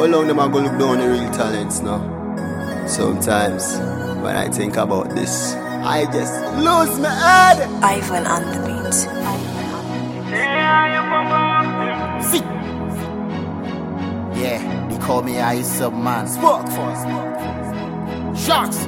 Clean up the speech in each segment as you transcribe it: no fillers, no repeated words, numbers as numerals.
long them I go look down the real talents now? Sometimes when I think about this, I just lose my head. Ivan on the beat. See. Yeah, they call me Ice Up Man. Spark for Sharks.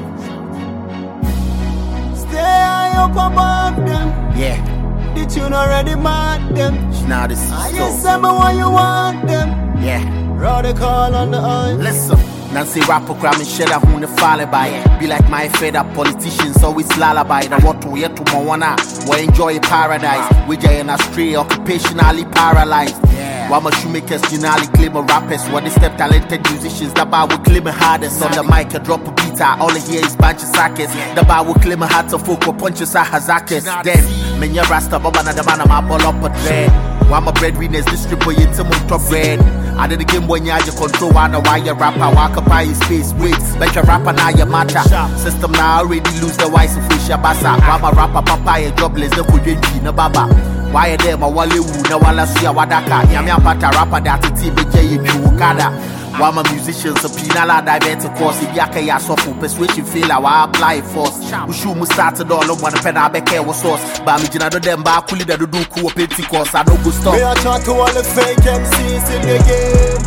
Stay up above them. Yeah, The tune already mad them. now this is I so. just say me what you want them. Yeah. Rather call on the eye. Listen, Nancy rapper cramming shit I who the fall by. Be like my fed up politicians always lullaby. The what to yet to Moana, we enjoy paradise. We jay in a stray occupationally paralyzed. While my shoemakers generally claim a rappers, what they step talented musicians, the bar will claim a hardest on the mic, a drop a beat, all I hear is bunch of sackers. The bar will claim a hat of folk or punches a hazakers. Then, men ya rasta baba na the man I'm all up a dread. While my breadwinners distribute into my top bread. I did the game when you control one why you rapper walk up by your space. Wait, like a rapper now your matter. System now already lose the wise of fish basa. While my rapper papaya jobless, the kudinchi na baba. Why are them a wale woo na wala suya wadaka? Yamia pata rapper that the team BJ Chukada. While my musicians a pinala divert course, if yaka ya sofu persuasion fail I apply force. Ushu mu started all on one pen I beke was source. But me jina do them ba kuli da do ku Pentecost. I don't go stop. Me a chat to all the fake MCs in the game.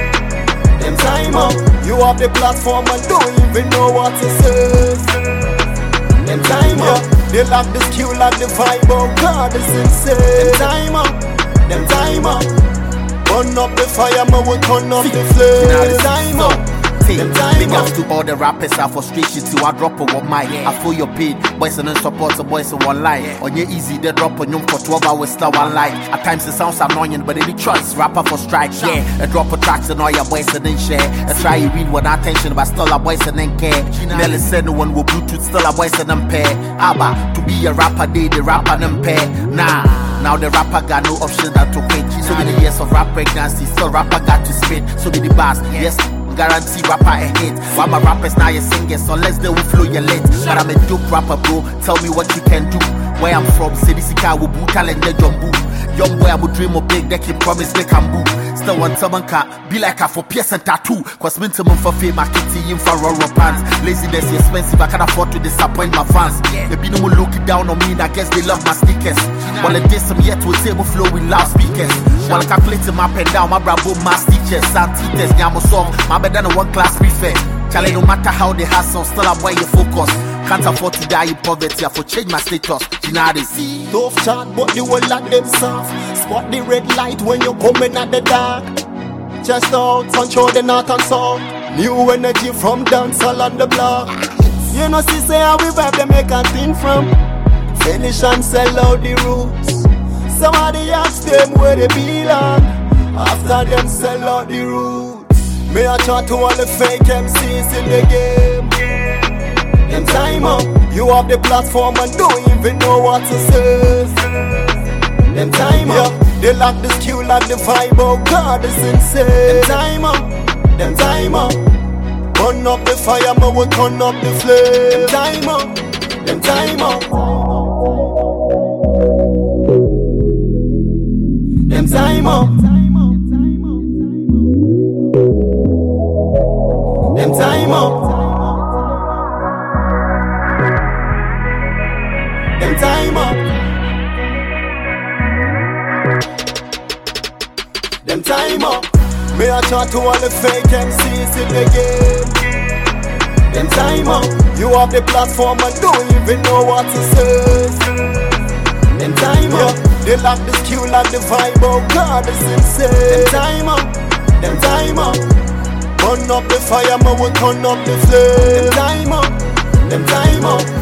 Them time up, you have the platform and don't even know what to say. Them time up, they lack the skill, lack the vibe, oh God, it's insane. Them time up, burn up the fire, man, we turn up the flame. Time up. Big ups to all the rappers are frustration till I drop a one mic. I feel your pain, boys and support the boys in one line. On your easy, they drop on you for 12 hours, still one line. At times it sounds annoying, but any choice, rapper for strike, yeah. A drop of tracks and all your boys and then share. I try you read with attention, but still a boys and then care. Nelly said no one will Bluetooth, still a boys and then pair. Abba, to be a rapper, they the rapper and pair. Nah. Now the rapper got no option than to quit. So many years of rap pregnancy, still rapper got to spit. So many bars, yes, guarantee rapper a hit. While my rappers now you singers, unless they will flow your lit. But I'm a dope rapper, bro. Tell me what you can do. Where I'm from, City Sika will boot talent the jumbo. Young boy, I would dream of big, they can promise they can move. Still want someone can be like a for pierce and tattoo. Cause minimum for fame, I can see him for rubber pants. Laziness is expensive, I can't afford to disappoint my fans. They be no more looking down on me, and I guess they love my sneakers. While it did some yet to a table flow with loudspeakers. While I calculate my pen down, my bravo, my teachers, and teachers, Yamo song, my better than one class prefect. Charlie, no matter how they hustle, still I'm where you focus. Can't afford to die in poverty, I for change my status. See. Tough chat, but you will let them soft. Spot the red light when you're coming at the dark. Just out, control the north and south. New energy from dancehall on the block. You know, see, say how we vibe, they make a thing from. Finish and sell out the roots. Somebody ask them where they belong. After them sell out the roots. May I chat to all the fake MCs in the game. Them time up, you have the platform and don't even know what to say. Them time up, they lack the skill, lack the vibe, oh God, it's insane. Them time up, burn up the fire, man, we turn up the flame. Them time up. Them time up. Them time up. Them time up. Them time up. May I chat to all the fake MCs in the game. Them time up. You have the platform and don't even know what to say. Them time up. They lack the skill, lack the vibe, oh God, it's insane. Them time up. Burn up the fire, man, we turn up the flame. Them time up.